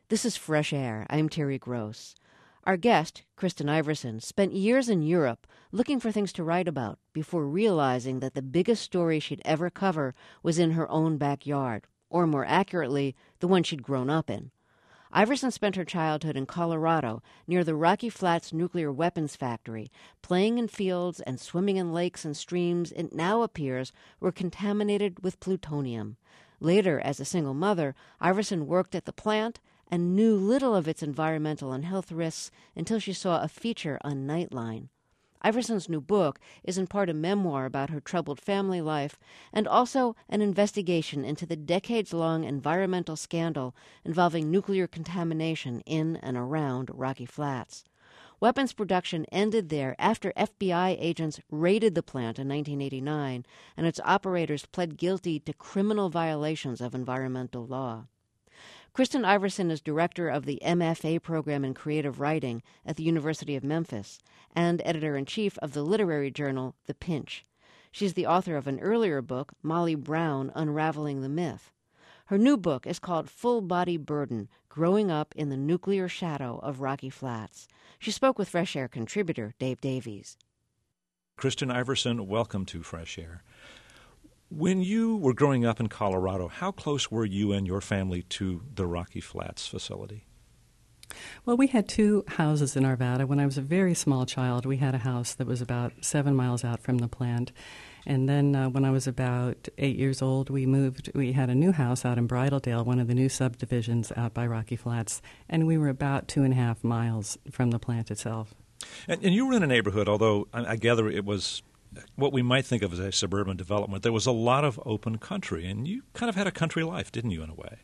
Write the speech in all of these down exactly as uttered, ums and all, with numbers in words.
This is Fresh Air. I'm Terry Gross. Our guest, Kristen Iversen, spent years in Europe looking for things to write about before realizing that the biggest story she'd ever cover was in her own backyard, or more accurately, the one she'd grown up in. Iversen spent her childhood in Colorado near the Rocky Flats nuclear weapons factory, playing in fields and swimming in lakes and streams it now appears were contaminated with plutonium. Later, as a single mother, Iversen worked at the plant and knew little of its environmental and health risks until she saw a feature on Nightline. Iversen's new book is in part a memoir about her troubled family life and also an investigation into the decades-long environmental scandal involving nuclear contamination in and around Rocky Flats. Weapons production ended there after F B I agents raided the plant in nineteen eighty-nine, and its operators pled guilty to criminal violations of environmental law. Kristen Iversen is director of the M F A program in creative writing at the University of Memphis and editor-in-chief of the literary journal The Pinch. She's the author of an earlier book, Molly Brown, Unraveling the Myth. Her new book is called Full Body Burden, Growing Up in the Nuclear Shadow of Rocky Flats. She spoke with Fresh Air contributor Dave Davies. Kristen Iversen, welcome to Fresh Air. When you were growing up in Colorado, how close were you and your family to the Rocky Flats facility? Well, we had two houses in Arvada. When I was a very small child, we had a house that was about seven miles out from the plant. And then uh, when I was about eight years old, we moved. We had a new house out in Bridaldale, one of the new subdivisions out by Rocky Flats, and we were about two and a half miles from the plant itself. And, and you were in a neighborhood, although I, I gather it was what we might think of as a suburban development. There was a lot of open country, and you kind of had a country life, didn't you, in a way?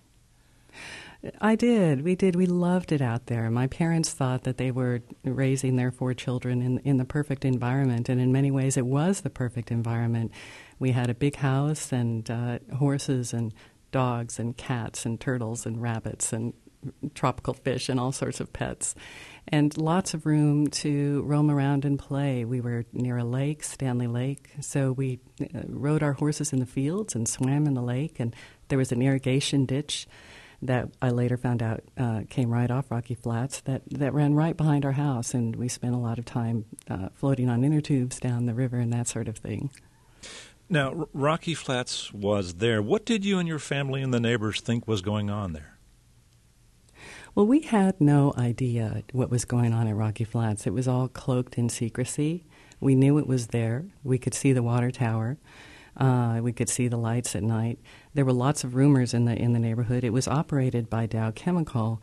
I did. We did. We loved it out there. My parents thought that they were raising their four children in in the perfect environment, and in many ways it was the perfect environment. We had a big house and uh, horses and dogs and cats and turtles and rabbits and tropical fish and all sorts of pets, and lots of room to roam around and play. We were near a lake, Stanley Lake, so we uh, rode our horses in the fields and swam in the lake, and there was an irrigation ditch that I later found out uh, came right off Rocky Flats that, that ran right behind our house, and we spent a lot of time uh, floating on inner tubes down the river and that sort of thing. Now, R- Rocky Flats was there. What did you and your family and the neighbors think was going on there? Well, we had no idea what was going on at Rocky Flats. It was all cloaked in secrecy. We knew it was there. We could see the water tower. Uh, we could see the lights at night. There were lots of rumors in the in the neighborhood. It was operated by Dow Chemical,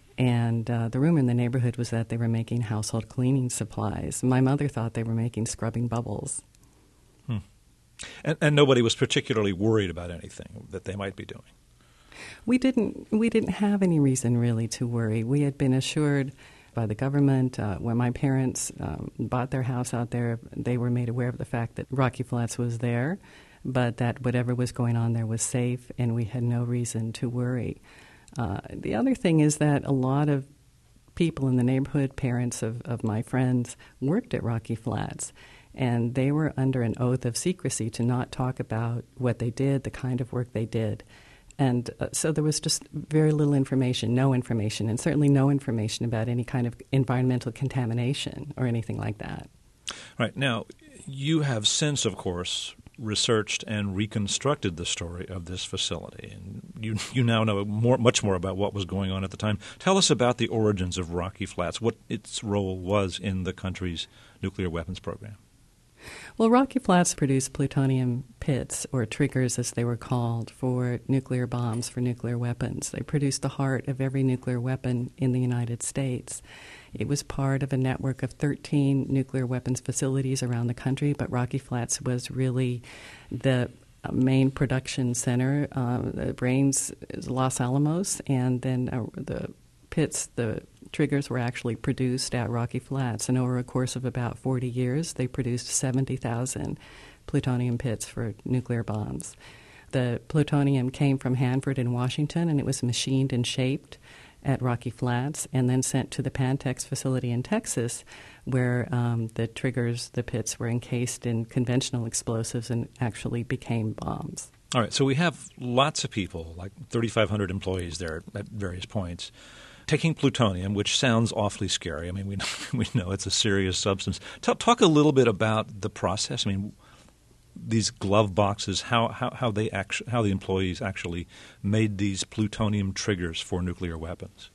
and uh, the rumor in the neighborhood was that they were making household cleaning supplies. My mother thought they were making scrubbing bubbles. Hmm. And, and nobody was particularly worried about anything that they might be doing. We didn't. We didn't have any reason really to worry. We had been assured by the government. Uh, when my parents um, bought their house out there, they were made aware of the fact that Rocky Flats was there, but that whatever was going on there was safe, and we had no reason to worry. Uh, the other thing is that a lot of people in the neighborhood, parents of, of my friends, worked at Rocky Flats, and they were under an oath of secrecy to not talk about what they did, the kind of work they did. And uh, so there was just very little information, no information, and certainly no information about any kind of environmental contamination or anything like that. Right. Now, you have since, of course, researched and reconstructed the story of this facility, and you you now know more, much more about what was going on at the time. Tell us about the origins of Rocky Flats, what its role was in the country's nuclear weapons program. Well, Rocky Flats produced plutonium pits, or triggers as they were called, for nuclear bombs, for nuclear weapons. They produced the heart of every nuclear weapon in the United States. It was part of a network of thirteen nuclear weapons facilities around the country, but Rocky Flats was really the main production center. Uh, the brains is Los Alamos, and then uh, the pits, the triggers were actually produced at Rocky Flats, and over a course of about forty years, they produced seventy thousand plutonium pits for nuclear bombs. The plutonium came from Hanford in Washington, and it was machined and shaped at Rocky Flats and then sent to the Pantex facility in Texas, where um, the triggers, the pits, were encased in conventional explosives and actually became bombs. All right, so we have lots of people, like thirty-five hundred employees there at various points. Taking plutonium, which sounds awfully scary. I mean, we we know it's a serious substance. Talk, talk a little bit about the process. I mean, these glove boxes, how how, how they actu- how the employees actually made these plutonium triggers for nuclear weapons.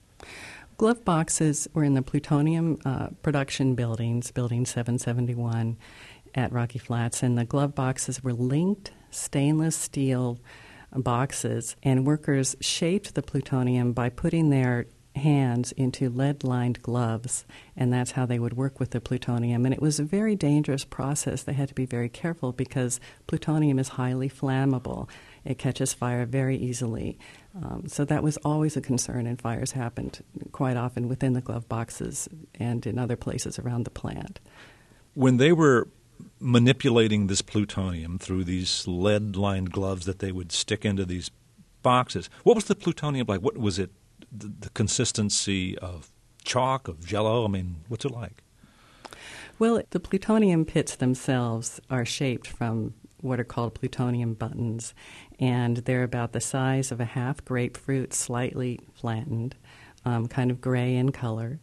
Glove boxes were in the plutonium uh, production buildings, Building seven seventy-one at Rocky Flats, and the glove boxes were linked stainless steel boxes, and workers shaped the plutonium by putting their hands into lead-lined gloves, and that's how they would work with the plutonium. And it was a very dangerous process. They had to be very careful because plutonium is highly flammable. It catches fire very easily. Um, so that was always a concern, and fires happened quite often within the glove boxes and in other places around the plant. When they were manipulating this plutonium through these lead-lined gloves that they would stick into these boxes, what was the plutonium like? What was it? The, the consistency of chalk, of jello? I mean, what's it like? Well, the plutonium pits themselves are shaped from what are called plutonium buttons, and they're about the size of a half grapefruit, slightly flattened, um, kind of gray in color.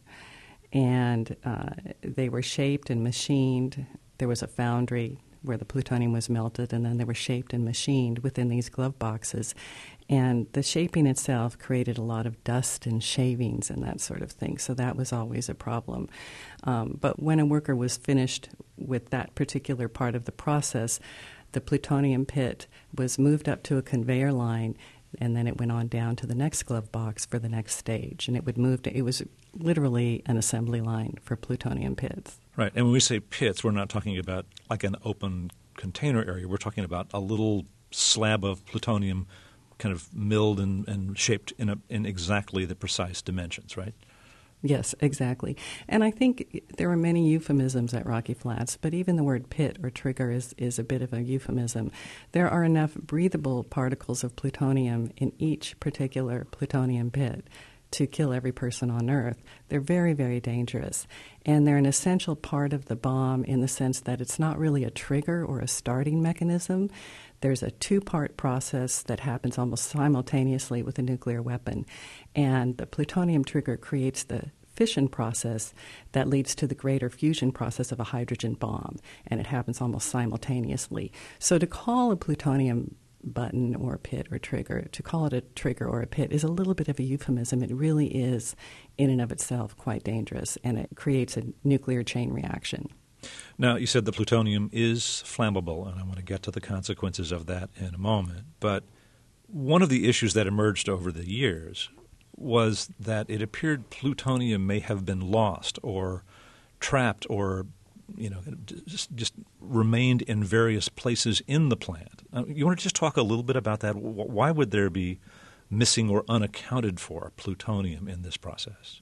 And uh, they were shaped and machined. There was a foundry where the plutonium was melted, and then they were shaped and machined within these glove boxes. And the shaping itself created a lot of dust and shavings and that sort of thing, so that was always a problem. Um, but when a worker was finished with that particular part of the process, the plutonium pit was moved up to a conveyor line, and then it went on down to the next glove box for the next stage. And it would move to, it was literally an assembly line for plutonium pits. Right. And when we say pits, we're not talking about like an open container area. We're talking about a little slab of plutonium kind of milled and, and shaped in, a, in exactly the precise dimensions, right? Yes, exactly. And I think there are many euphemisms at Rocky Flats, but even the word pit or trigger is, is a bit of a euphemism. There are enough breathable particles of plutonium in each particular plutonium pit to kill every person on Earth. They're very, very dangerous. And they're an essential part of the bomb in the sense that it's not really a trigger or a starting mechanism. There's a two-part process that happens almost simultaneously with a nuclear weapon. And the plutonium trigger creates the fission process that leads to the greater fusion process of a hydrogen bomb. And it happens almost simultaneously. So to call a plutonium button or pit or trigger, to call it a trigger or a pit is a little bit of a euphemism. It really is, in and of itself, quite dangerous, and it creates a nuclear chain reaction. Now, you said the plutonium is flammable, and I want to get to the consequences of that in a moment. But one of the issues that emerged over the years was that it appeared plutonium may have been lost or trapped or you know, just, just remained in various places in the plant. Uh, you want to just talk a little bit about that? Why would there be missing or unaccounted for plutonium in this process?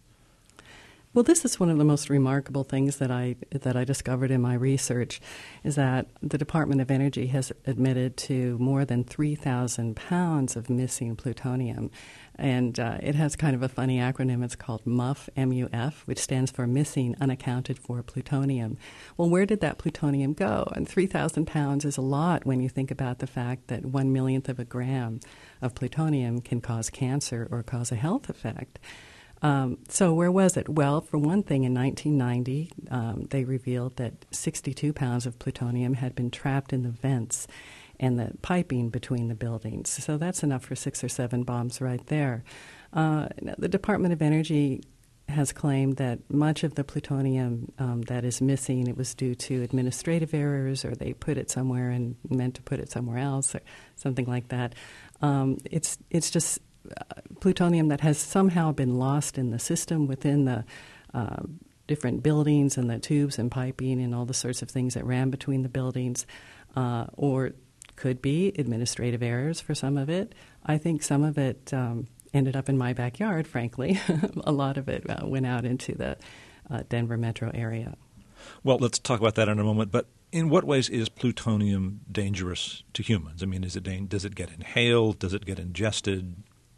Well, this is one of the most remarkable things that I that I discovered in my research, is that the Department of Energy has admitted to more than three thousand pounds of missing plutonium. And uh, it has kind of a funny acronym. It's called M U F, M U F, which stands for Missing Unaccounted for Plutonium. Well, where did that plutonium go? And three thousand pounds is a lot when you think about the fact that one millionth of a gram of plutonium can cause cancer or cause a health effect. Um, so where was it? Well, for one thing, in nineteen ninety, um, they revealed that sixty-two pounds of plutonium had been trapped in the vents and the piping between the buildings. So that's enough for six or seven bombs right there. Uh, the Department of Energy has claimed that much of the plutonium um, that is missing, it was due to administrative errors, or they put it somewhere and meant to put it somewhere else, or something like that. Um, it's it's just uh, plutonium that has somehow been lost in the system within the uh, different buildings and the tubes and piping and all the sorts of things that ran between the buildings, uh, or could be administrative errors for some of it. I think some of it um, ended up in my backyard, frankly. A lot of it uh, went out into the uh, Denver metro area. Well, let's talk about that in a moment. But in what ways is plutonium dangerous to humans? I mean, is it da- does it get inhaled? Does it get ingested?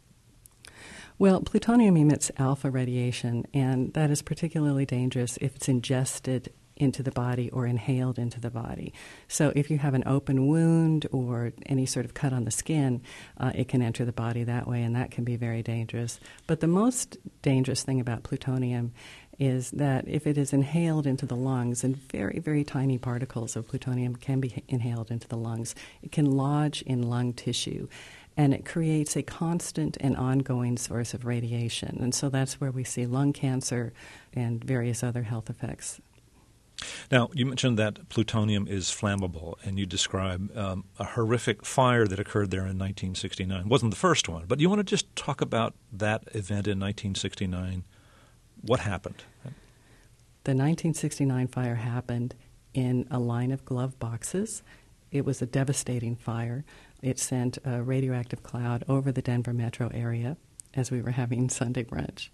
Well, plutonium emits alpha radiation, and that is particularly dangerous if it's ingested into the body or inhaled into the body. So if you have an open wound or any sort of cut on the skin, uh, it can enter the body that way, and that can be very dangerous. But the most dangerous thing about plutonium is that if it is inhaled into the lungs, and very, very tiny particles of plutonium can be inhaled into the lungs, it can lodge in lung tissue, and it creates a constant and ongoing source of radiation. And so that's where we see lung cancer and various other health effects. Now, you mentioned that plutonium is flammable, and you describe um, a horrific fire that occurred there in nineteen sixty-nine. It wasn't the first one, but you want to just talk about that event in nineteen sixty-nine? What happened? The nineteen sixty-nine fire happened in a line of glove boxes. It was a devastating fire. It sent a radioactive cloud over the Denver metro area as we were having Sunday brunch.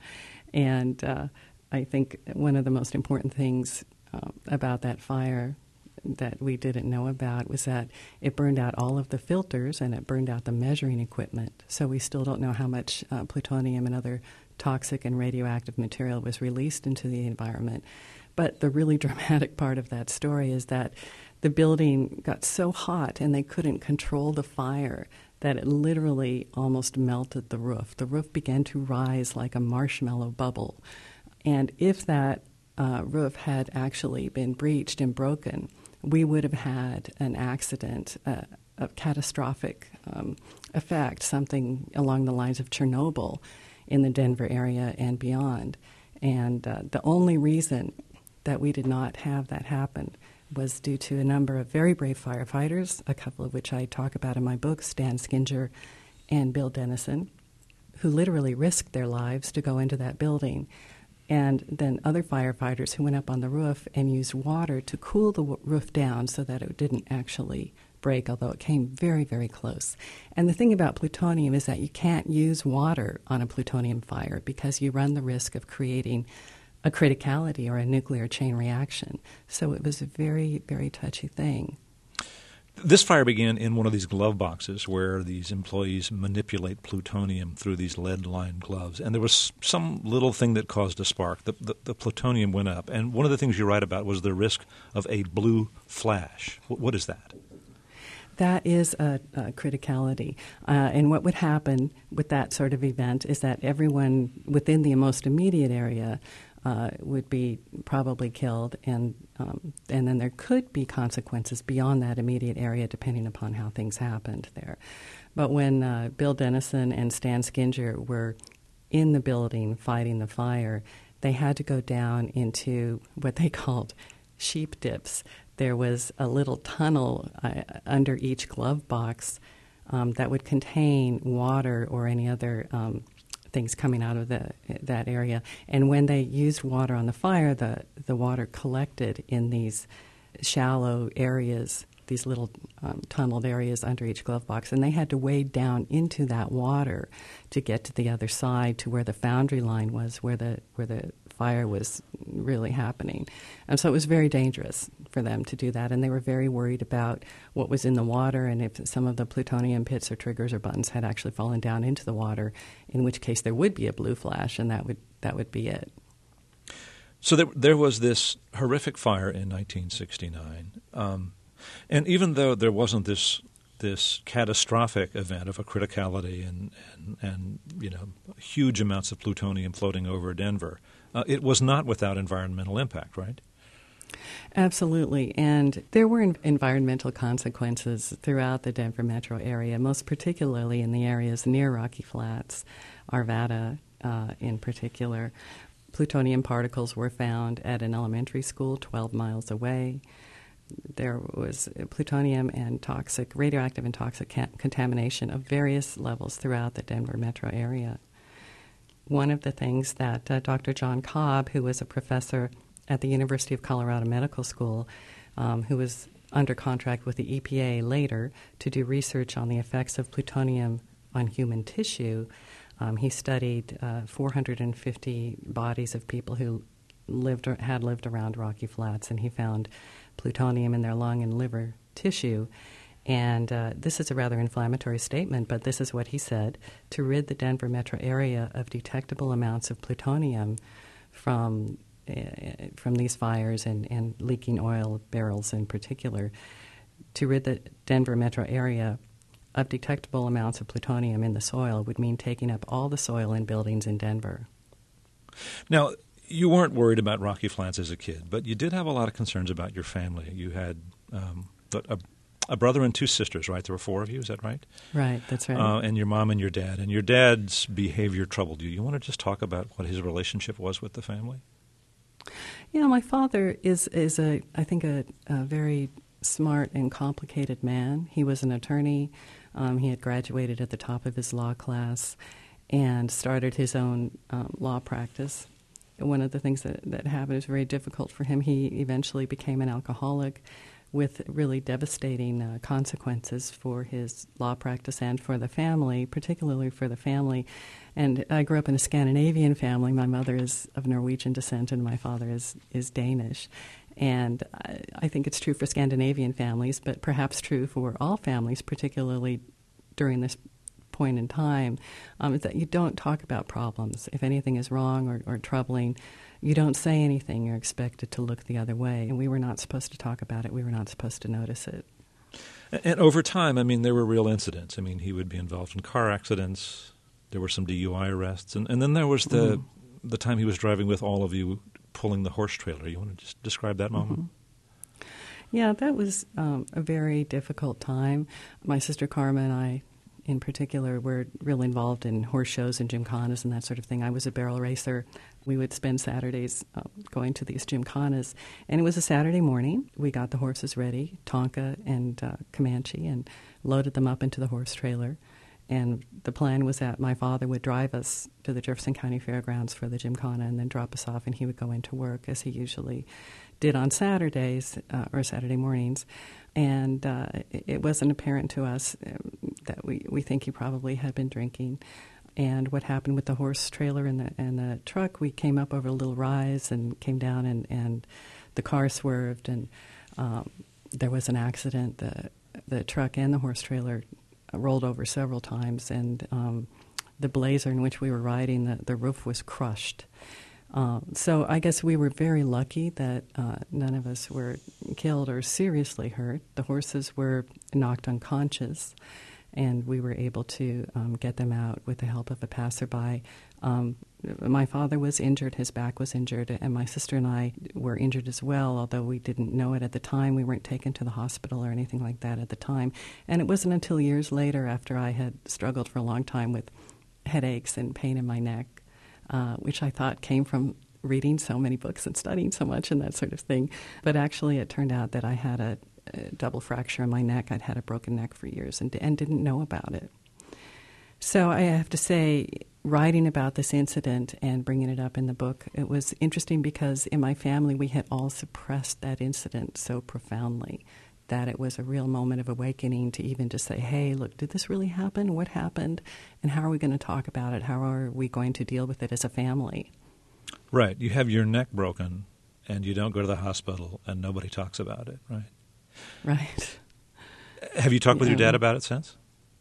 And uh, I think one of the most important things um, about that fire that we didn't know about was that it burned out all of the filters and it burned out the measuring equipment. So we still don't know how much uh, plutonium and other toxic and radioactive material was released into the environment. But the really dramatic part of that story is that the building got so hot and they couldn't control the fire that it literally almost melted the roof. The roof began to rise like a marshmallow bubble. And if that uh, roof had actually been breached and broken, we would have had an accident, uh, a catastrophic um, effect, something along the lines of Chernobyl in the Denver area and beyond. And uh, the only reason that we did not have that happen was due to a number of very brave firefighters, a couple of which I talk about in my book, Stan Skinger and Bill Dennison, who literally risked their lives to go into that building. And then other firefighters who went up on the roof and used water to cool the w- roof down so that it didn't actually break, although it came very, very close. And the thing about plutonium is that you can't use water on a plutonium fire because you run the risk of creating a criticality or a nuclear chain reaction. So it was a very, very touchy thing. This fire began in one of these glove boxes where these employees manipulate plutonium through these lead-lined gloves. And there was some little thing that caused a spark. The, the, the plutonium went up. And one of the things you write about was the risk of a blue flash. What, what is that? That is a, a criticality. Uh, and what would happen with that sort of event is that everyone within the most immediate area uh, would be probably killed, and um, and then there could be consequences beyond that immediate area depending upon how things happened there. But when uh, Bill Dennison and Stan Skinger were in the building fighting the fire, they had to go down into what they called sheep dips. There was a little tunnel uh, under each glove box um, that would contain water or any other um, things coming out of the, that area. And when they used water on the fire, the, the water collected in these shallow areas, these little um, tunneled areas under each glove box, and they had to wade down into that water to get to the other side, to where the foundry line was, where the where the fire was really happening. And so it was very dangerous for them to do that, and they were very worried about what was in the water and if some of the plutonium pits or triggers or buttons had actually fallen down into the water, in which case there would be a blue flash, and that would that would be it. So there, there was this horrific fire in nineteen sixty-nine. Um, And even though there wasn't this this catastrophic event of a criticality and, and, and you know huge amounts of plutonium floating over Denver, uh, it was not without environmental impact, right? Absolutely. And there were en- environmental consequences throughout the Denver metro area, most particularly in the areas near Rocky Flats, Arvada uh, in particular. Plutonium particles were found at an elementary school twelve miles away. There was plutonium and toxic, radioactive and toxic ca- contamination of various levels throughout the Denver metro area. One of the things that uh, Doctor John Cobb, who was a professor at the University of Colorado Medical School, um, who was under contract with the E P A later to do research on the effects of plutonium on human tissue, um, he studied uh, four hundred fifty bodies of people who lived or had lived around Rocky Flats, and he found plutonium in their lung and liver tissue. And uh, this is a rather inflammatory statement, but this is what he said: to rid the Denver metro area of detectable amounts of plutonium from uh, from these fires and, and leaking oil barrels in particular, to rid the Denver metro area of detectable amounts of plutonium in the soil would mean taking up all the soil in buildings in Denver. Now, you weren't worried about Rocky Flats as a kid, but you did have a lot of concerns about your family. You had um, a, a brother and two sisters, right? There were four of you, is that right? Right, that's right. Uh, and your mom and your dad. And your dad's behavior troubled you. You want to just talk about what his relationship was with the family? Yeah, my father is, is a, I think, a, a very smart and complicated man. He was an attorney. Um, he had graduated at the top of his law class and started his own um, law practice. One of the things that, that happened was very difficult for him. He eventually became an alcoholic with really devastating uh, consequences for his law practice and for the family, particularly for the family. And I grew up in a Scandinavian family. My mother is of Norwegian descent and my father is, is Danish. And I, I think it's true for Scandinavian families, but perhaps true for all families, particularly during this point in time, um, is that you don't talk about problems. If anything is wrong or, or troubling, you don't say anything. You're expected to look the other way. And we were not supposed to talk about it. We were not supposed to notice it. And over time, I mean, there were real incidents. I mean, he would be involved in car accidents. There were some D U I arrests. And, and then there was the mm. the time he was driving with all of you pulling the horse trailer. You want to just describe that moment? Mm-hmm. Yeah, that was um, a very difficult time. My sister Carmen and I, in particular, were really involved in horse shows and gymkhanas and that sort of thing. I was a barrel racer. We would spend Saturdays uh, going to these gymkhanas. And it was a Saturday morning. We got the horses ready, Tonka and uh, Comanche, and loaded them up into the horse trailer. And the plan was that my father would drive us to the Jefferson County Fairgrounds for the gymkhana and then drop us off, and he would go into work, as he usually did on Saturdays uh, or Saturday mornings. And uh, it, it wasn't apparent to us um, that we, we think he probably had been drinking. And what happened with the horse trailer and the, and the truck, we came up over a little rise and came down, and, and the car swerved, and um, there was an accident. The, the truck and the horse trailer rolled over several times, and um, the Blazer in which we were riding, the, the roof was crushed. Uh, so I guess we were very lucky that uh, none of us were killed or seriously hurt. The horses were knocked unconscious, and we were able to um, get them out with the help of a passerby. Um, my father was injured, his back was injured, and my sister and I were injured as well, although we didn't know it at the time. We weren't taken to the hospital or anything like that at the time. And it wasn't until years later, after I had struggled for a long time with headaches and pain in my neck, uh, which I thought came from reading so many books and studying so much and that sort of thing. But actually it turned out that I had a, a double fracture in my neck. I'd had a broken neck for years and, and didn't know about it. So I have to say, writing about this incident and bringing it up in the book, it was interesting because in my family we had all suppressed that incident so profoundly that it was a real moment of awakening to even just say, hey, look, did this really happen? What happened? And how are we going to talk about it? How are we going to deal with it as a family? Right. You have your neck broken and you don't go to the hospital and nobody talks about it, right? Right. Have you talked with yeah. your dad about it since?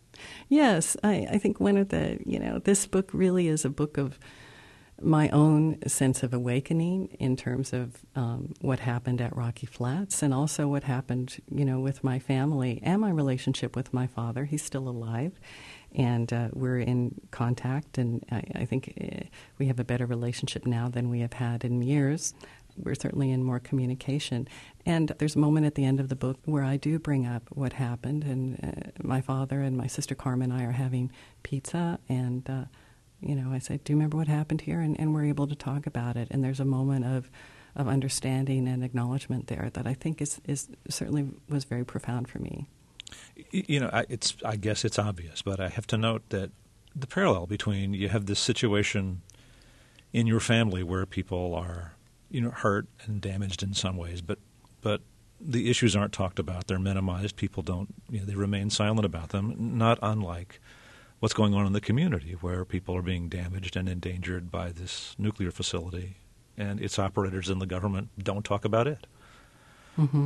Yes, I, I think one of the, you know, this book really is a book of my own sense of awakening in terms of um, what happened at Rocky Flats and also what happened, you know, with my family and my relationship with my father. He's still alive, and uh, we're in contact, and I, I think uh, we have a better relationship now than we have had in years. We're certainly in more communication. And there's a moment at the end of the book where I do bring up what happened, and uh, my father and my sister Carmen and I are having pizza, and, uh, you know, I say, do you remember what happened here? And, and we're able to talk about it. And there's a moment of, of understanding and acknowledgement there that I think is, is certainly was very profound for me. You know, I, it's I guess it's obvious, but I have to note that the parallel between you have this situation in your family where people are, you know, hurt and damaged in some ways, but but the issues aren't talked about. They're minimized. People don't, you know, they remain silent about them, not unlike what's going on in the community where people are being damaged and endangered by this nuclear facility, and its operators and the government don't talk about it. Mm-hmm.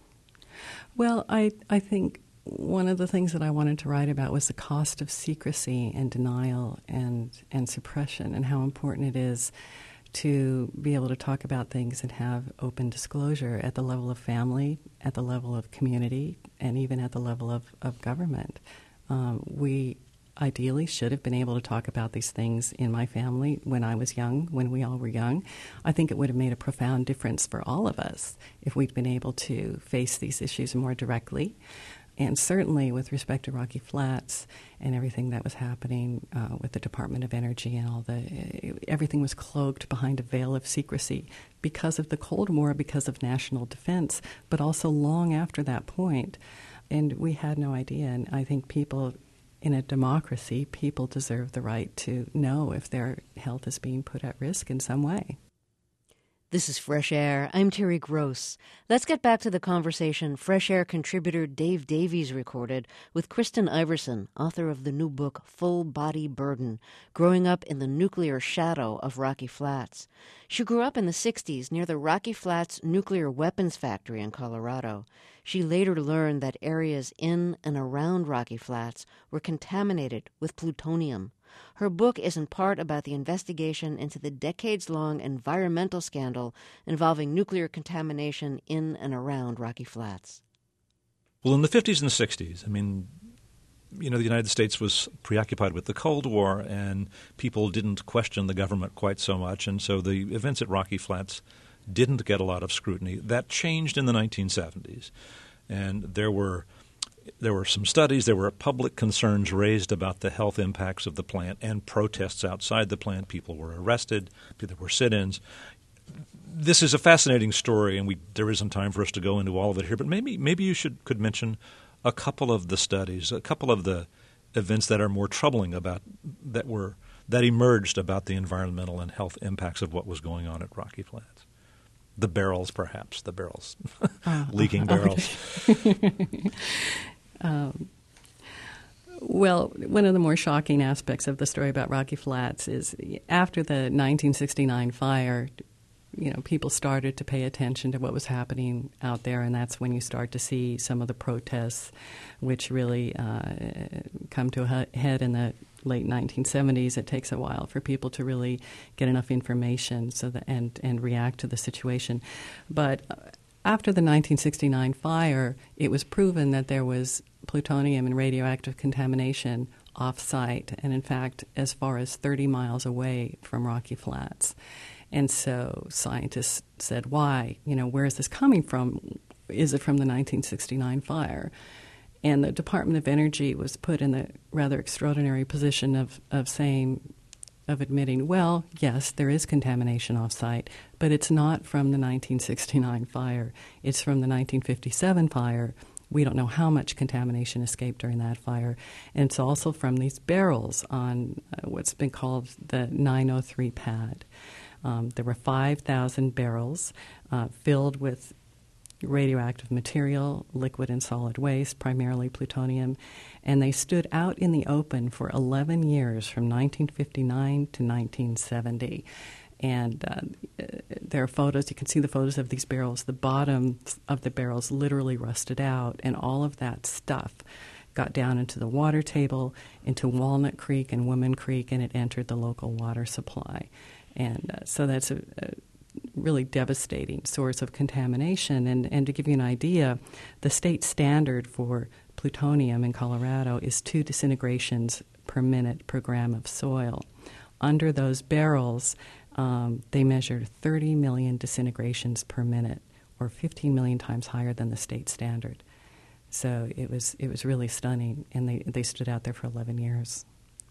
Well, I, I think one of the things that I wanted to write about was the cost of secrecy and denial and, and suppression, and how important it is to be able to talk about things and have open disclosure at the level of family, at the level of community, and even at the level of, of government. Um, we ideally should have been able to talk about these things in my family when I was young, when we all were young. I think it would have made a profound difference for all of us if we'd been able to face these issues more directly. And certainly with respect to Rocky Flats and everything that was happening uh, with the Department of Energy and all the, everything was cloaked behind a veil of secrecy because of the Cold War, because of national defense, but also long after that point. And we had no idea. And I think people, in a democracy, people deserve the right to know if their health is being put at risk in some way. This is Fresh Air. I'm Terry Gross. Let's get back to the conversation Fresh Air contributor Dave Davies recorded with Kristen Iverson, author of the new book Full Body Burden, Growing Up in the Nuclear Shadow of Rocky Flats. She grew up in the sixties near the Rocky Flats nuclear weapons factory in Colorado. She later learned that areas in and around Rocky Flats were contaminated with plutonium. Her book is in part about the investigation into the decades-long environmental scandal involving nuclear contamination in and around Rocky Flats. Well, in the fifties and sixties, I mean, you know, the United States was preoccupied with the Cold War, and people didn't question the government quite so much, and so the events at Rocky Flats didn't get a lot of scrutiny. That changed in the nineteen seventies, and there were There were some studies, there were public concerns raised about the health impacts of the plant and protests outside the plant. People were arrested, there were sit-ins. This is a fascinating story, and we there isn't time for us to go into all of it here, but maybe maybe you should could mention a couple of the studies, a couple of the events that are more troubling about that were that emerged about the environmental and health impacts of what was going on at Rocky Flats. The barrels, perhaps, the barrels, uh, leaking barrels. Okay. Um, well, one of the more shocking aspects of the story about Rocky Flats is after the nineteen sixty-nine fire, you know, people started to pay attention to what was happening out there, and that's when you start to see some of the protests, which really uh, come to a head in the late nineteen seventies. It takes a while for people to really get enough information so that and, and react to the situation. But after the nineteen sixty-nine fire, it was proven that there was plutonium and radioactive contamination off-site, and in fact, as far as thirty miles away from Rocky Flats. And so scientists said, why? You know, where is this coming from? Is it from the nineteen sixty-nine fire? And the Department of Energy was put in the rather extraordinary position of, of saying, of admitting, well, yes, there is contamination off-site, but it's not from the nineteen sixty-nine fire. It's from the nineteen fifty-seven fire. We don't know how much contamination escaped during that fire. And it's also from these barrels on uh, what's been called the nine oh three pad. Um, there were five thousand barrels uh, filled with radioactive material, liquid and solid waste, primarily plutonium, and they stood out in the open for eleven years, from nineteen fifty-nine to nineteen seventy. And uh, there are photos, you can see the photos of these barrels. The bottom of the barrels literally rusted out, and all of that stuff got down into the water table, into Walnut Creek and Woman Creek, and it entered the local water supply. And uh, so that's a, a really devastating source of contamination. And, and to give you an idea, the state standard for plutonium in Colorado is two disintegrations per minute per gram of soil. Under those barrels, um, they measured thirty million disintegrations per minute, or fifteen million times higher than the state standard. So it was it was really stunning, and they, they stood out there for eleven years.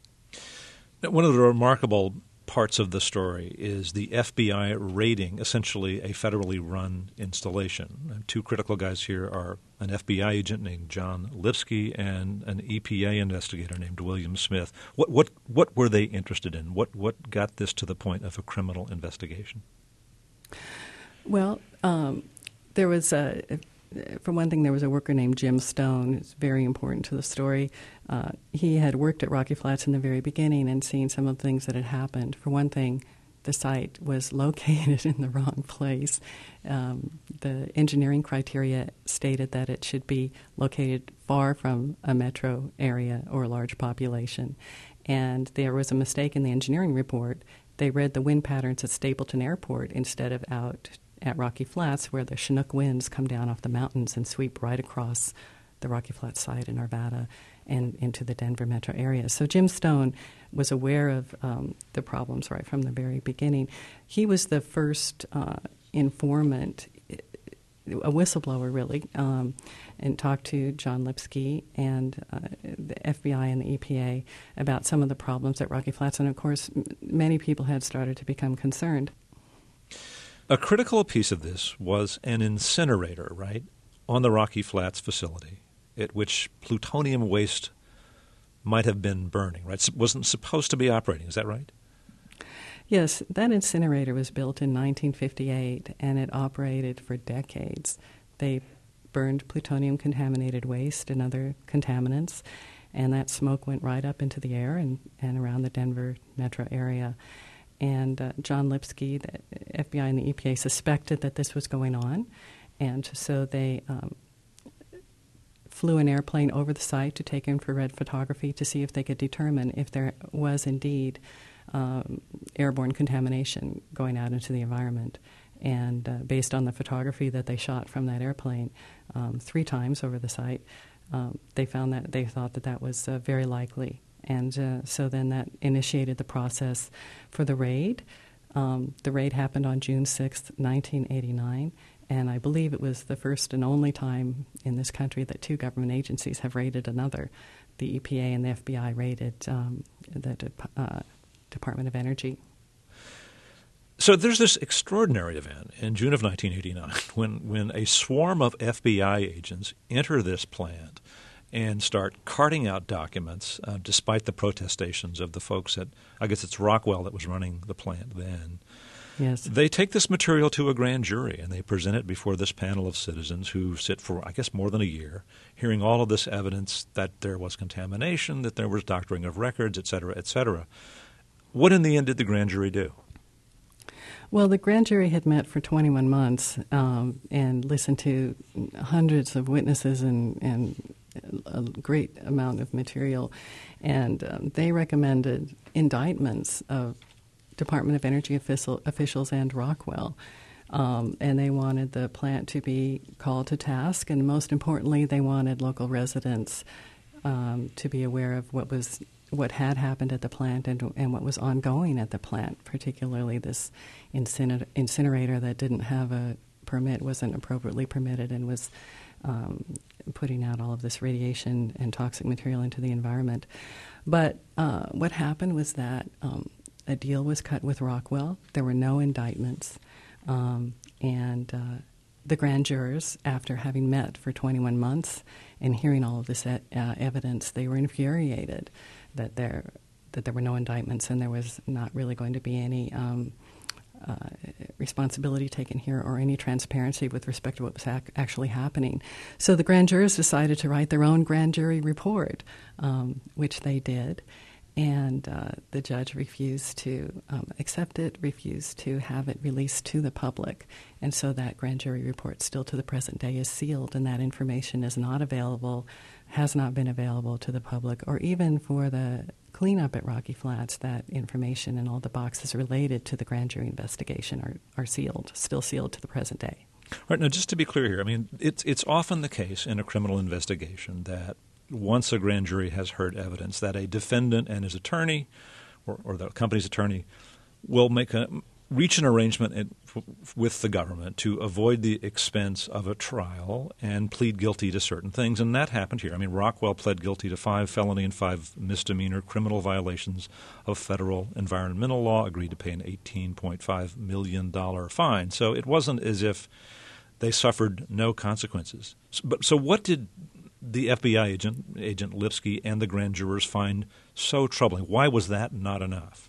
Now, one of the remarkable parts of the story is the F B I raiding essentially a federally run installation. Two critical guys here are an F B I agent named John Lipsky and an E P A investigator named William Smith. What what what were they interested in? What what got this to the point of a criminal investigation? Well, um, there was a, for one thing, there was a worker named Jim Stone. It's very important to the story. Uh, he had worked at Rocky Flats in the very beginning and seen some of the things that had happened. For one thing, the site was located in the wrong place. Um, the engineering criteria stated that it should be located far from a metro area or a large population. And there was a mistake in the engineering report. they read the wind patterns at Stapleton Airport instead of out at Rocky Flats, where the Chinook winds come down off the mountains and sweep right across the Rocky Flats side in Arvada and into the Denver metro area. So Jim Stone was aware of um, the problems right from the very beginning. He was the first uh, informant, a whistleblower really, um, and talked to John Lipsky and uh, the F B I and the E P A about some of the problems at Rocky Flats. And of course, m- many people had started to become concerned. A critical piece of this was an incinerator, right, on the Rocky Flats facility, at which plutonium waste might have been burning, right? It wasn't supposed to be operating. Is that right? Yes, that incinerator was built in nineteen fifty-eight, and it operated for decades. They burned plutonium-contaminated waste and other contaminants, and that smoke went right up into the air and, and around the Denver metro area. And uh, John Lipsky, the F B I and the E P A, suspected that this was going on, and so they um, flew an airplane over the site to take infrared photography to see if they could determine if there was indeed um, airborne contamination going out into the environment. And uh, based on the photography that they shot from that airplane um, three times over the site, um, they found that they thought that that was uh, very likely. And uh, so then that initiated the process for the raid. Um, the raid happened on June sixth, nineteen eighty-nine, and I believe it was the first and only time in this country that two government agencies have raided another. The E P A and the F B I raided um, the De- uh, Department of Energy. So there's this extraordinary event in June of nineteen eighty-nine when, when a swarm of F B I agents enter this plant and start carting out documents, uh, despite the protestations of the folks at, I guess it's Rockwell that was running the plant then. Yes. They take this material to a grand jury, and they present it before this panel of citizens who sit for, I guess, more than a year, hearing all of this evidence that there was contamination, that there was doctoring of records, et cetera, et cetera. What in the end did the grand jury do? Well, the grand jury had met for twenty-one months um, and listened to hundreds of witnesses and, and a great amount of material, and um, they recommended indictments of Department of Energy official, officials and Rockwell, um, and they wanted the plant to be called to task, and most importantly, they wanted local residents um, to be aware of what was what had happened at the plant and, and what was ongoing at the plant, particularly this incinerator, incinerator that didn't have a permit, wasn't appropriately permitted, and was um, putting out all of this radiation and toxic material into the environment. But uh, what happened was that um, a deal was cut with Rockwell. There were no indictments, um, and uh, the grand jurors, after having met for twenty-one months and hearing all of this e- uh, evidence, they were infuriated that there that there were no indictments and there was not really going to be any um, uh, responsibility taken here or any transparency with respect to what was ac- actually happening. So the grand jurors decided to write their own grand jury report, um, which they did. And uh, the judge refused to um, accept it, refused to have it released to the public. And so that grand jury report still to the present day is sealed, and that information is not available, has not been available to the public, or even for the cleanup at Rocky Flats. That information and all the boxes related to the grand jury investigation are, are sealed, still sealed to the present day. All right, now just to be clear here, I mean, it's it's often the case in a criminal investigation that once a grand jury has heard evidence that a defendant and his attorney or, or the company's attorney will make a, reach an arrangement in, with the government to avoid the expense of a trial and plead guilty to certain things. And that happened here. I mean, Rockwell pled guilty to five felony and five misdemeanor criminal violations of federal environmental law, agreed to pay an eighteen point five million dollars fine. So it wasn't as if they suffered no consequences. So, but, so what did the F B I agent, Agent Lipsky, and the grand jurors find so troubling? Why was that not enough?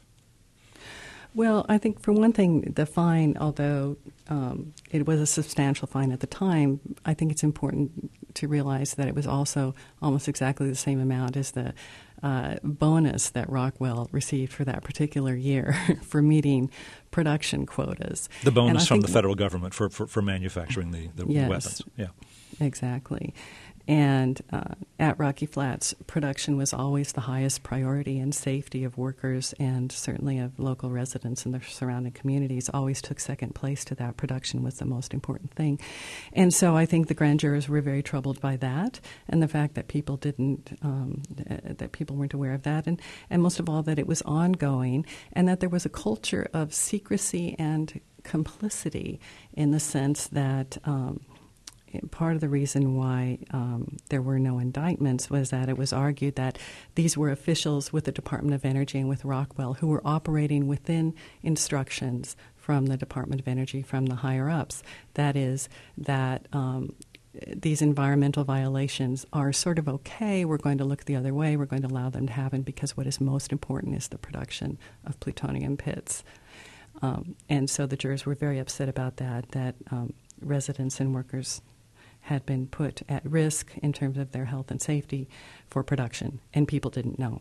Well, I think for one thing, the fine, although um, it was a substantial fine at the time, I think it's important to realize that it was also almost exactly the same amount as the uh, bonus that Rockwell received for that particular year for meeting production quotas. The bonus from the federal government for, for, for manufacturing the, the yes, weapons. Yeah, exactly. And uh, at Rocky Flats, production was always the highest priority, and safety of workers and certainly of local residents and the surrounding communities always took second place to that. Production was the most important thing. And so I think the grand jurors were very troubled by that, and the fact that people didn't, um, that people weren't aware of that, and, and most of all that it was ongoing, and that there was a culture of secrecy and complicity, in the sense that um, part of the reason why um, there were no indictments was that it was argued that these were officials with the Department of Energy and with Rockwell who were operating within instructions from the Department of Energy, from the higher-ups. That is, that um, these environmental violations are sort of okay, we're going to look the other way, we're going to allow them to happen because what is most important is the production of plutonium pits. Um, and so the jurors were very upset about that, that um, residents and workers had been put at risk in terms of their health and safety for production, and people didn't know.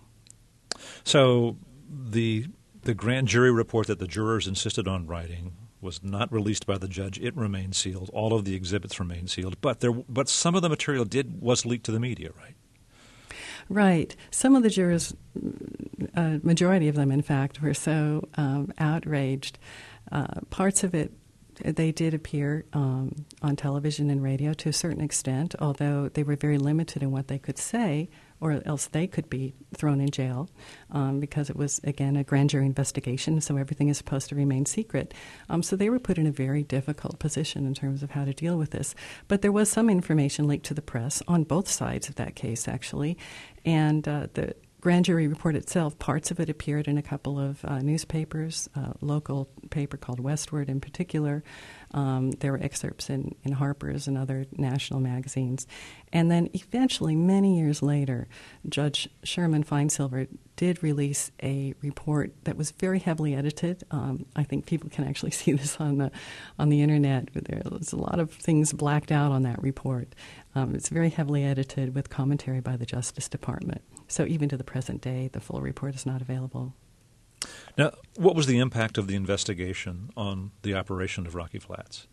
So the the grand jury report that the jurors insisted on writing was not released by the judge. It remained sealed. All of the exhibits remained sealed, but there but some of the material did was leaked to the media, right? Right. Some of the jurors, a majority of them, in fact, were so um, outraged. Uh, parts of it, they did appear um, on television and radio to a certain extent, although they were very limited in what they could say, or else they could be thrown in jail um, because it was, again, a grand jury investigation, so everything is supposed to remain secret. Um, so they were put in a very difficult position in terms of how to deal with this. But there was some information leaked to the press on both sides of that case, actually, and uh, the grand jury report itself, parts of it appeared in a couple of uh, newspapers, a local paper called Westward in particular. Um, there were excerpts in, in Harper's and other national magazines. And then eventually, many years later, Judge Sherman Feinsilver did release a report that was very heavily edited. Um, I think people can actually see this on the on the Internet. There's a lot of things blacked out on that report. Um, it's very heavily edited with commentary by the Justice Department. So even to the present day, the full report is not available. Now, what was the impact of the investigation on the operation of Rocky Flats?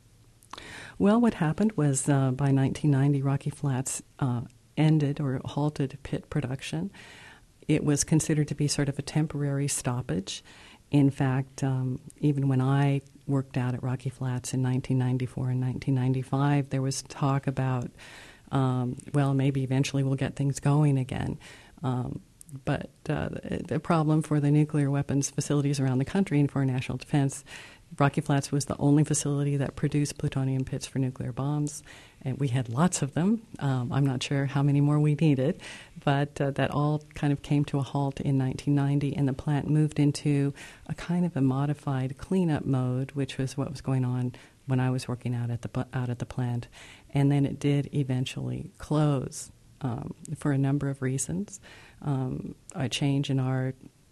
Well, what happened was uh, by nineteen ninety, Rocky Flats uh, ended or halted pit production. It was considered to be sort of a temporary stoppage. In fact, um, even when I worked out at Rocky Flats in nineteen ninety-four and nineteen ninety-five, there was talk about, um, well, maybe eventually we'll get things going again. Um, but uh, the problem for the nuclear weapons facilities around the country and for national defense, Rocky Flats was the only facility that produced plutonium pits for nuclear bombs, and we had lots of them. Um, I'm not sure how many more we needed, but uh, that all kind of came to a halt in nineteen ninety, and the plant moved into a kind of a modified cleanup mode, which was what was going on when I was working out at the out at the plant. And then it did eventually close um, for a number of reasons. Um, a change in our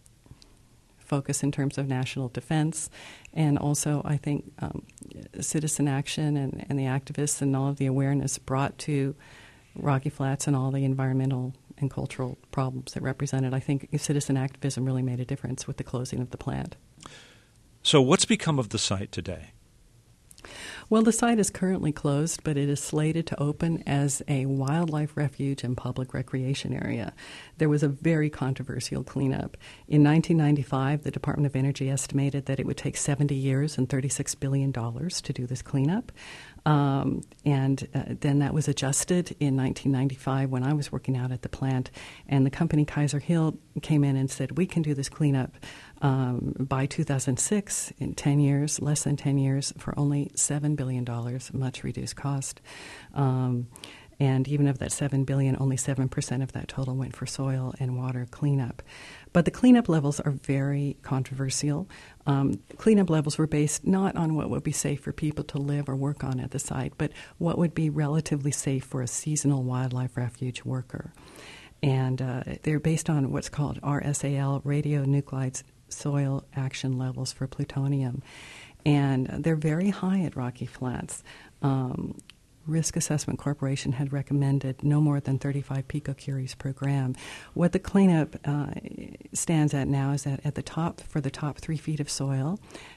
focus in terms of national defense, and also I think um, citizen action and, and the activists and all of the awareness brought to Rocky Flats and all the environmental and cultural problems it represented. I think citizen activism really made a difference with the closing of the plant. So what's become of the site today? Well, the site is currently closed, but it is slated to open as a wildlife refuge and public recreation area. There was a very controversial cleanup. In nineteen ninety-five, the Department of Energy estimated that it would take seventy years and thirty-six billion dollars to do this cleanup. Um, and uh, then that was adjusted in nineteen ninety-five when I was working out at the plant, and the company Kaiser Hill came in and said, we can do this cleanup um, by two thousand six, in ten years, less than ten years, for only seven billion dollars, much reduced cost. Um, and even of that seven billion dollars, only seven percent of that total went for soil and water cleanup. But the cleanup levels are very controversial. Um, cleanup levels were based not on what would be safe for people to live or work on at the site, but what would be relatively safe for a seasonal wildlife refuge worker. And uh, they're based on what's called R S A L, radionuclides soil action levels for plutonium. And they're very high at Rocky Flats. Um, Risk Assessment Corporation had recommended no more than thirty-five picocuries per gram. What the cleanup uh, stands at now is that at the top, for the top three feet of soil,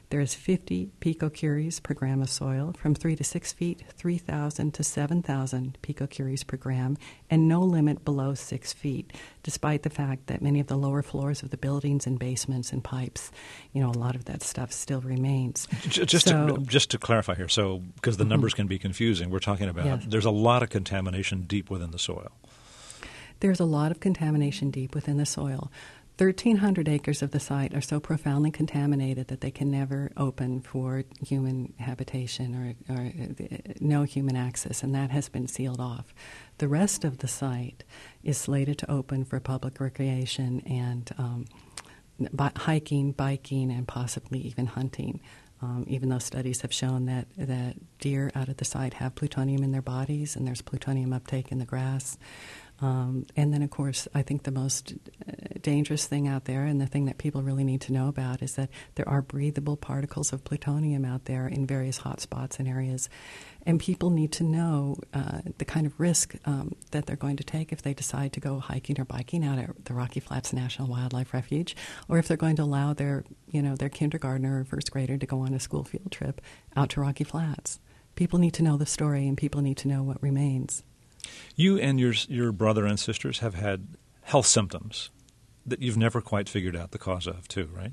There's fifty picocuries per gram of soil, from three to six feet, three thousand to seven thousand picocuries per gram, and no limit below six feet, despite the fact that many of the lower floors of the buildings and basements and pipes, you know, a lot of that stuff still remains. Just, so, to, just to clarify here, so because the mm-hmm. numbers can be confusing, we're talking about yes. there's a lot of contamination deep within the soil. There's a lot of contamination deep within the soil. thirteen hundred acres of the site are so profoundly contaminated that they can never open for human habitation or, or no human access, and that has been sealed off. The rest of the site is slated to open for public recreation and um, bi- hiking, biking, and possibly even hunting. Um, even though studies have shown that, that deer out at the site have plutonium in their bodies, and there's plutonium uptake in the grass. Um, and then, of course, I think the most uh, dangerous thing out there, and the thing that people really need to know about, is that there are breathable particles of plutonium out there in various hot spots and areas. And people need to know uh, the kind of risk um, that they're going to take if they decide to go hiking or biking out at the Rocky Flats National Wildlife Refuge, or if they're going to allow their, you know, their kindergartner or first grader to go on a school field trip out to Rocky Flats. People need to know the story, and people need to know what remains. You and your your brother and sisters have had health symptoms that you've never quite figured out the cause of, too, right?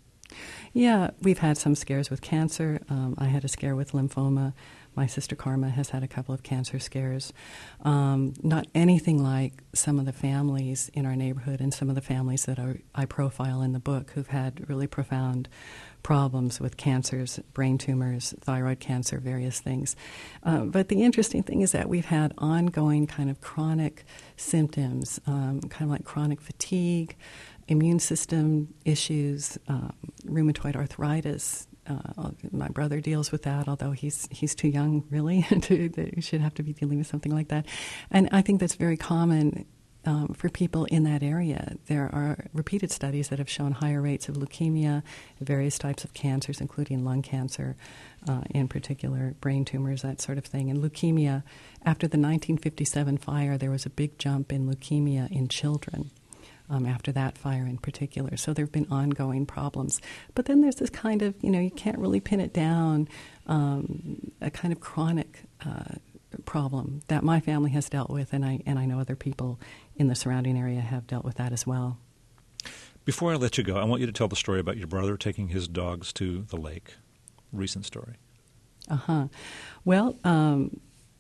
Yeah, we've had some scares with cancer. Um, I had a scare with lymphoma. My sister Karma has had a couple of cancer scares. Um, not anything like some of the families in our neighborhood and some of the families that are, I profile in the book who've had really profound problems with cancers, brain tumors, thyroid cancer, various things. Uh, but the interesting thing is that we've had ongoing kind of chronic symptoms, um, kind of like chronic fatigue, immune system issues, um, rheumatoid arthritis. Uh, my brother deals with that, although he's he's too young, really, to he should have to be dealing with something like that. And I think that's very common um, for people in that area. There are repeated studies that have shown higher rates of leukemia, various types of cancers, including lung cancer, uh, in particular, brain tumors, that sort of thing. And leukemia, after the nineteen fifty-seven fire, there was a big jump in leukemia in children. Um, after that fire in particular. So there have been ongoing problems. But then there's this kind of, you know, you can't really pin it down, um, a kind of chronic uh, problem that my family has dealt with, and I and I know other people in the surrounding area have dealt with that as well. Before I let you go, I want you to tell the story about your brother taking his dogs to the lake. Recent story. Uh-huh. Well, um,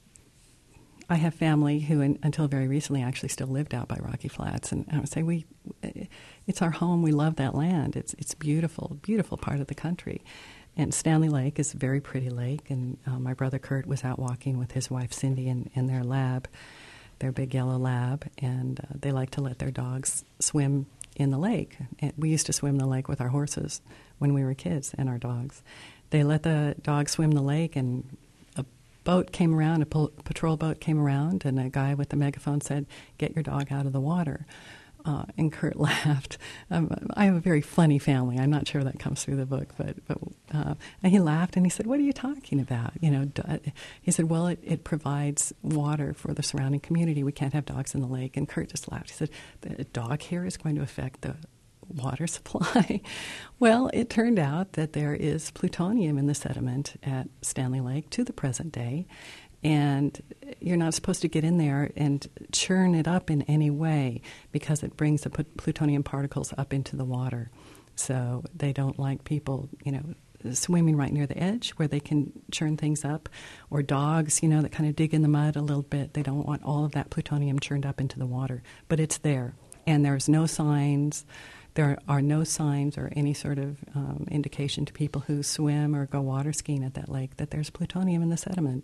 I have family who, in, until very recently, actually still lived out by Rocky Flats, and I would say we, it's our home. We love that land. It's it's beautiful, beautiful part of the country. And Stanley Lake is a very pretty lake, and uh, my brother Kurt was out walking with his wife Cindy in, in their lab, their big yellow lab, and uh, they like to let their dogs swim in the lake. And we used to swim the lake with our horses when we were kids, and our dogs. They let the dogs swim the lake, and boat came around, a pol- patrol boat came around, and a guy with the megaphone said, "Get your dog out of the water." Uh, and Kurt laughed. Um, I have a very funny family. I'm not sure that comes through the book, but, but uh, and he laughed and he said, "What are you talking about?" You know, d- he said, "Well, it, it provides water for the surrounding community. We can't have dogs in the lake." And Kurt just laughed. He said, "The dog here is going to affect the water supply." Well, it turned out that there is plutonium in the sediment at Stanley Lake to the present day, and you're not supposed to get in there and churn it up in any way because it brings the plutonium particles up into the water. So they don't like people, you know, swimming right near the edge where they can churn things up, or dogs, you know, that kind of dig in the mud a little bit. They don't want all of that plutonium churned up into the water, but it's there, and there's no signs. There are no signs or any sort of um, indication to people who swim or go water skiing at that lake that there's plutonium in the sediment.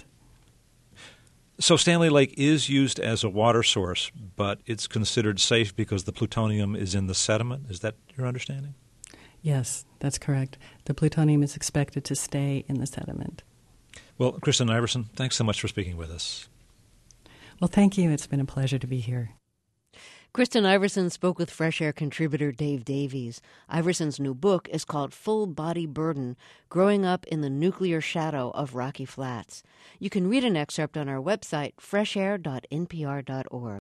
So Stanley Lake is used as a water source, but it's considered safe because the plutonium is in the sediment. Is that your understanding? Yes, that's correct. The plutonium is expected to stay in the sediment. Well, Kristen Iverson, thanks so much for speaking with us. Well, thank you. It's been a pleasure to be here. Kristen Iverson spoke with Fresh Air contributor Dave Davies. Iverson's new book is called Full Body Burden, Growing Up in the Nuclear Shadow of Rocky Flats. You can read an excerpt on our website, fresh air dot n p r dot org.